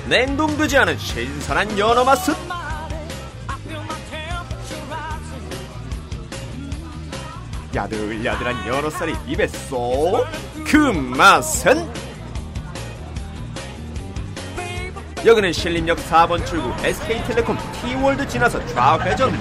냉동되지 않은 신선한 연어 맛은 야들야들한 연어살이 입에 쏙. 그 맛은 여기는 신림역 4번 출구 SK텔레콤 T월드 지나서 좌회전.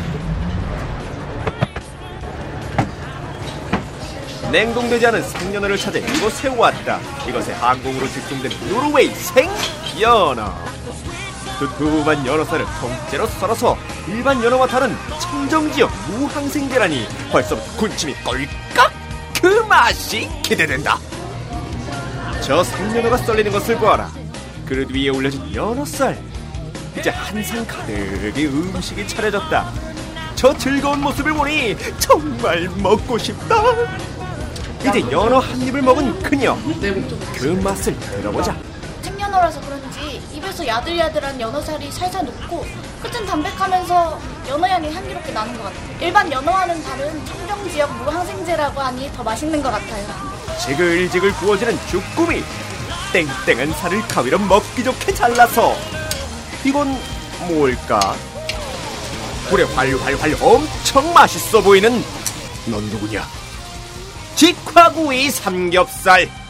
냉동되지 않은 생연어를 찾아 이곳에 왔다. 이것에 항공으로 직송된 노르웨이 생연어. 두툼한 연어살을 통째로 썰어서 일반 연어와 다른 청정지역 무항생계라니 벌써부터 군침이 꼴깍. 그 맛이 기대된다. 저 생연어가 썰리는 것을 보아라. 그릇 위에 올려진 연어살. 이제 한상 가득히 음식이 차려졌다. 저 즐거운 모습을 보니 정말 먹고 싶다. 이제 연어 한 입을 먹은 그녀, 그 맛을 들어보자. 생연어라서 그런지 입에서 야들야들한 연어살이 살살 녹고 끝은 담백하면서 연어향이 향기롭게 나는 것 같아요. 일반 연어와는 다른 청정지역 무항생제라고 하니 더 맛있는 것 같아요. 지글지글 구워지는 주꾸미. 땡땡한 살을 가위로 먹기 좋게 잘라서. 이건 뭘까? 불에 활활활 엄청 맛있어 보이는 넌 누구냐? 직화구이 삼겹살.